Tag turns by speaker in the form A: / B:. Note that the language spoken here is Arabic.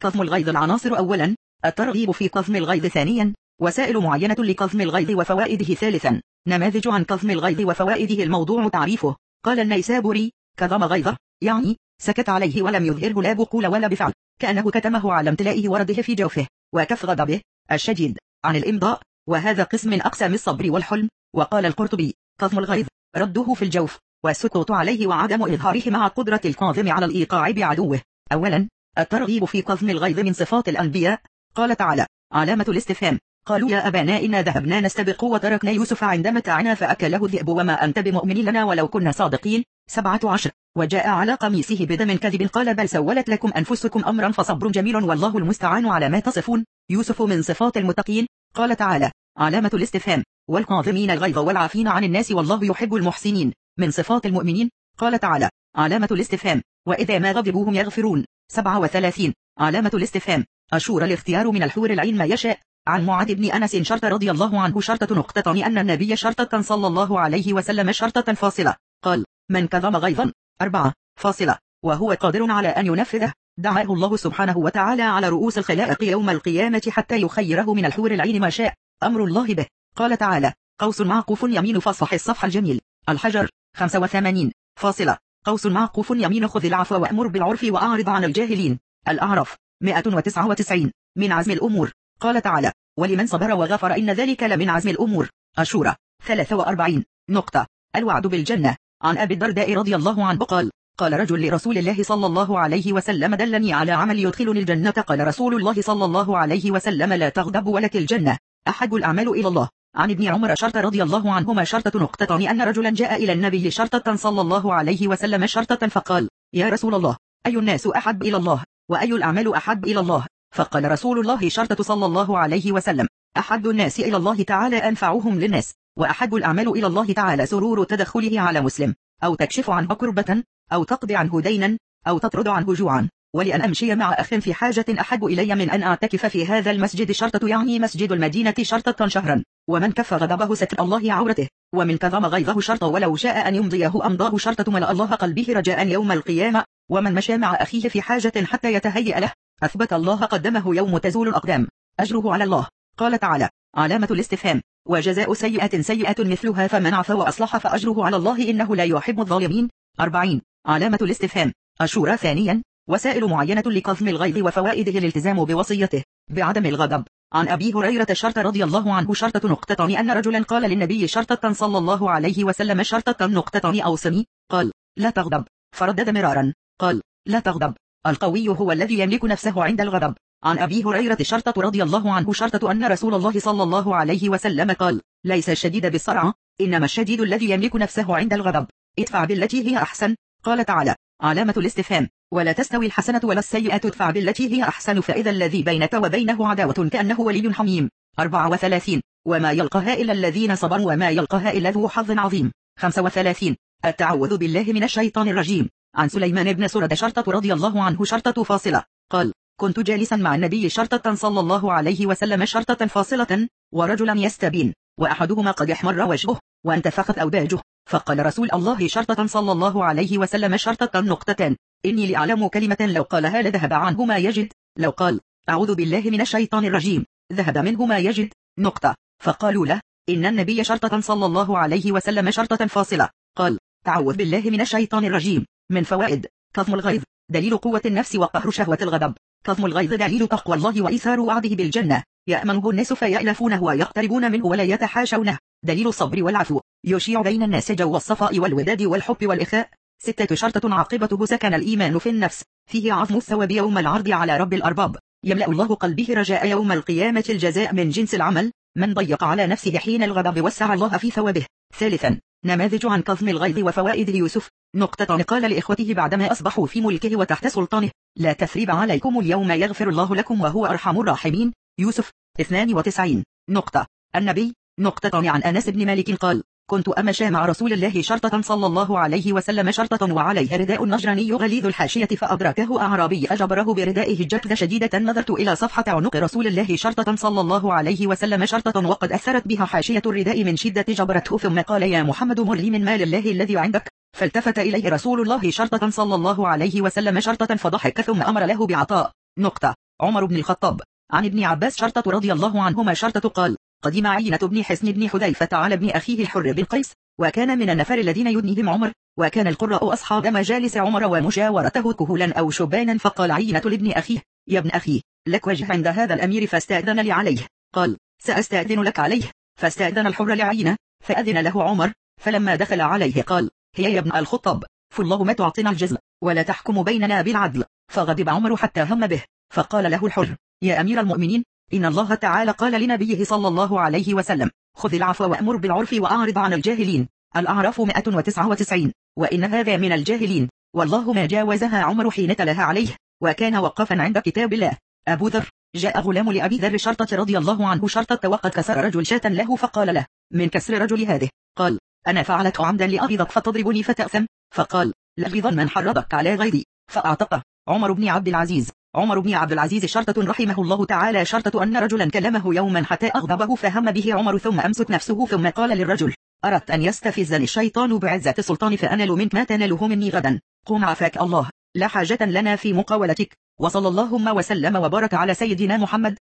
A: كظم الغيظ. العناصر: أولا الترغيب في كظم الغيظ. ثانيا وسائل معينة لكظم الغيظ وفوائده. ثالثا نماذج عن كظم الغيظ وفوائده. الموضوع: تعريفه. قال النيسابوري: كظم غيظه يعني سكت عليه ولم يظهره لا بقول ولا بفعل، كأنه كتمه على امتلائه ورده في جوفه. وكف غضبه الشديد عن الإمضاء، وهذا قسم من أقسام الصبر والحلم. وقال القرطبي: كظم الغيظ رده في الجوف والسكوت عليه وعدم إظهاره مع قدرة الكاظم على الإيقاع بعدوه. أولا الترغيب في كظم الغيظ من صفات الأنبياء. قال تعالى: علامة الاستفهام. قالوا يا أبانا إنا ذهبنا نستبق وتركنا يوسف عند متاعنا فأكله الذئب وما أنت بمؤمن لنا ولو كنا صادقين. 17. وجاء على قميصه بدم كذب قال بل سولت لكم أنفسكم أمرا فصبر جميل والله المستعان على ما تصفون. يوسف من صفات المتقين. قال تعالى: علامة الاستفهام. والكاظمين الغيظ والعافين عن الناس والله يحب المحسنين. من صفات المؤمنين. قال تعالى: علامة الاستفهام. وإذا ما غضبوا هم يغفرون. 37. علامة الاستفهام. أشور الاختيار من الحور العين ما يشاء. عن معاذ بن أنس شرط رضي الله عنه شرطة نقطة أن النبي شرطة صلى الله عليه وسلم شرطة فاصلة. قال: من كظم غيظا 4 فاصلة وهو قادر على أن ينفذه دعاه الله سبحانه وتعالى على رؤوس الخلائق يوم القيامة حتى يخيره من الحور العين ما شاء. أمر الله به. قال تعالى: قوس معقوف يمين فاصفح الصفح الجميل. الحجر 85 فاصلة قوس معقوف يمين خذ العفو وأمر بالعرف وأعرض عن الجاهلين. الأعراف 199 من عزم الأمور. قال تعالى: ولمن صبر وغفر إن ذلك لمن عزم الأمور. الشورى 43 نقطة. الوعد بالجنة. عن أبي الدرداء رضي الله عنه قال: قال رجل لرسول الله صلى الله عليه وسلم: دلني على عمل يدخلني الجنة. قال رسول الله صلى الله عليه وسلم: لا تغضب ولك الجنة. أحب الأعمال إلى الله. عن ابن عمر شرط رضي الله عنهما شرطة نقطة أن رجلا جاء إلى النبي شرطة صلى الله عليه وسلم شرطة فقال: يا رسول الله، أي الناس أحب إلى الله وأي الأعمال أحب إلى الله؟ فقال رسول الله شرطة صلى الله عليه وسلم: أحب الناس إلى الله تعالى أنفعهم للناس، وأحب الأعمال إلى الله تعالى سرور تدخله على مسلم، أو تكشف عنه كربة، أو تقضي عنه دينا، أو تطرد عنه جوعا، ولأن أمشي مع أخ في حاجة أحب إلي من أن أعتكف في هذا المسجد. شرطة يعني مسجد المدينة شرطة شهرا. ومن كف غضبه ستر الله عورته. ومن كظم غيظه شرطة ولو شاء أن يمضيه أمضاه. شرطة ملأ الله قلبه رجاء يوم القيامة. ومن مشى مع أخيه في حاجة حتى يتهيأ له أثبت الله قدمه يوم تزول الأقدام أجره على الله. قال تعالى: علامة الاستفهام. وجزاء سيئة سيئة مثلها فمن عفا وأصلح فأجره على الله إنه لا يحب الظالمين. 40 علامة الاستفهام. الشورى. ثانيا وسائل معينة لكظم الغيظ وفوائده. الالتزام بوصيته بعدم الغضب. عن أبي هريرة شرط رضي الله عنه شرطة نقطة أن رجلا قال للنبي شرطة صلى الله عليه وسلم شرطة نقطة أوصني. قال: لا تغضب. فردد مرارا. قال: لا تغضب. القوي هو الذي يملك نفسه عند الغضب. عن أبي هريرة شرطة رضي الله عنه شرطة أن رسول الله صلى الله عليه وسلم قال: ليس الشديد بالصرعة، إنما الشديد الذي يملك نفسه عند الغضب. ادفع بالتي هي أحسن. قال تعالى: علامة الاستفهام. ولا تستوي الحسنة ولا السيئة ادفع بالتي هي أحسن فإذا الذي بينك وبينه عداوة كأنه ولي حميم. 34 وما يلقاها إلا الذين صبروا وما يلقاها إلا ذو حظ عظيم. 35 التعوذ بالله من الشيطان الرجيم. عن سليمان بن سرد شرطة رضي الله عنه شرطة فاصلة. قال: كنت جالسا مع النبي شرطة صلى الله عليه وسلم شرطة فاصلة ورجلا يستبين وأحدهما قد احمر وجهه وانتفخت أوداجه. فقال رسول الله شرطة صلى الله عليه وسلم شرطة نقطتان: إني لأعلم كلمة لو قالها لذهب عنه ما يجد. لو قال: أعوذ بالله من الشيطان الرجيم ذهب منه ما يجد. نقطة. فقالوا له: إن النبي شرطة صلى الله عليه وسلم شرطة فاصلة. قال: تعوذ بالله من الشيطان الرجيم. من فوائد: كظم الغيظ دليل قوة النفس وقهر شهوة الغضب. كظم الغيظ دليل تقوى الله وإيثار وعده بالجنة. يأمنه الناس فيألفونه ويقتربون منه ولا يتحاشونه. دليل الصبر والعفو يشيع بين الناس جو الصفاء والوداد والحب والإخاء. 6 شرطة عاقبته سكن الإيمان في النفس. فيه عظم الثواب يوم العرض على رب الأرباب. يملأ الله قلبه رجاء يوم القيامة الجزاء من جنس العمل. من ضيق على نفسه حين الغضب وسع الله في ثوابه. 3 نماذج عن كظم الغيظ وفوائده. يوسف نقطة. قال لإخوته بعدما أصبحوا في ملكه وتحت سلطانه: لا تثريب عليكم اليوم يغفر الله لكم وهو أرحم الراحمين. يوسف 92 نقطة. النبي نقطة. عن أنس بن مالك قال: كنت أمشى مع رسول الله شرطة صلى الله عليه وسلم شرطة وعليه رداء نجراني غليظ الحاشية فأدركه أعرابي فجبره بردائه جبذة شديدة. نظرت إلى صفحة عنق رسول الله شرطة صلى الله عليه وسلم شرطة وقد أثرت بها حاشية الرداء من شدة جبرته. ثم قال: يا محمد مر لي من مال الله الذي عندك. فالتفت إليه رسول الله شرطة صلى الله عليه وسلم شرطة فضحك ثم أمر له بعطاء. نقطة. عمر بن الخطاب. عن ابن عباس شرطة رضي الله عنهما شرطة قال: قدم عينة بن حصن بن حذيفة على ابن أخيه الحر بن قيس، وكان من النفر الذين يدنيهم عمر، وكان القراء أصحاب مجالس عمر ومشاورته كهولا أو شبانا، فقال عينة لابن أخيه: يا ابن أخي، لك وجه عند هذا الأمير فاستأذن لي عليه. قال: سأستأذن لك عليه. فاستأذن الحر لعينة، فأذن له عمر، فلما دخل عليه قال: هي يا ابن الخطاب، فاللهم تعطنا الجزل ولا تحكم بيننا بالعدل. فغضب عمر حتى هم به، فقال له الحر: يا أمير المؤمنين، إن الله تعالى قال لنبيه صلى الله عليه وسلم: خذ العفو وأمر بالعرف وأعرض عن الجاهلين. الأعراف 199. وإن هذا من الجاهلين، والله ما جاوزها عمر حين تلاها عليه، وكان وقفا عند كتاب الله. أبو ذر. جاء غلام لأبي ذر شرطة رضي الله عنه شرطة وقد كسر رجل شاة له، فقال له: من كسر رجل هذه؟ قال: أنا فعلت عمدا لأغيظك فتضربني فتأثم. فقال: لغيظا من حرضك على غيظي. فأعتقه. عمر بن عبد العزيز. عمر بن عبد العزيز شرطة رحمه الله تعالى شرطة أن رجلا كلمه يوما حتى أغضبه فهم به عمر، ثم أمسك نفسه، ثم قال للرجل: أردت أن يستفزني الشيطان بعزة السلطان فأنال منك ما تناله مني غدا، قم عافاك الله، لا حاجة لنا في مقاولتك. وصلى اللهم وسلم وبارك على سيدنا محمد